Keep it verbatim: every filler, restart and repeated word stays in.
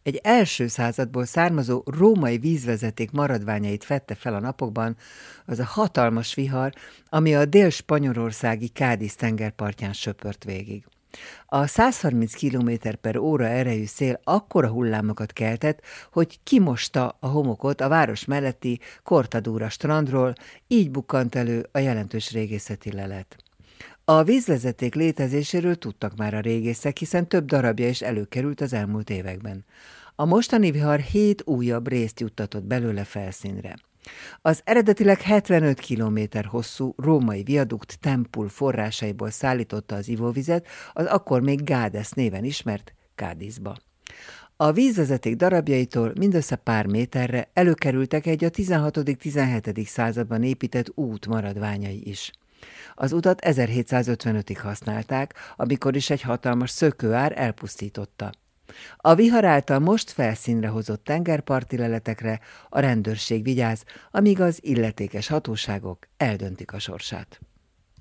Egy első századból származó római vízvezeték maradványait fedte fel a napokban az a hatalmas vihar, ami a dél-spanyolországi Cádiz tengerpartján söpört végig. A száz harminc kilométer per óra erejű szél akkora hullámokat keltett, hogy kimosta a homokot a város melletti Cortadura strandról, így bukkant elő a jelentős régészeti lelet. A vízvezeték létezéséről tudtak már a régészek, hiszen több darabja is előkerült az elmúlt években. A mostani vihar hét újabb részt juttatott belőle felszínre. Az eredetileg hetvenöt kilométer hosszú római viadukt Tempul forrásaiból szállította az ivóvizet az akkor még Gades néven ismert Cádizba. A vízvezeték darabjaitól mindössze pár méterre előkerültek egy a tizenhatodik-tizenhetedik században épített út maradványai is. Az utat ezerhétszázötvenötig használták, amikor is egy hatalmas szökőár elpusztította. A vihar által most felszínre hozott tengerparti leletekre a rendőrség vigyáz, amíg az illetékes hatóságok eldöntik a sorsát.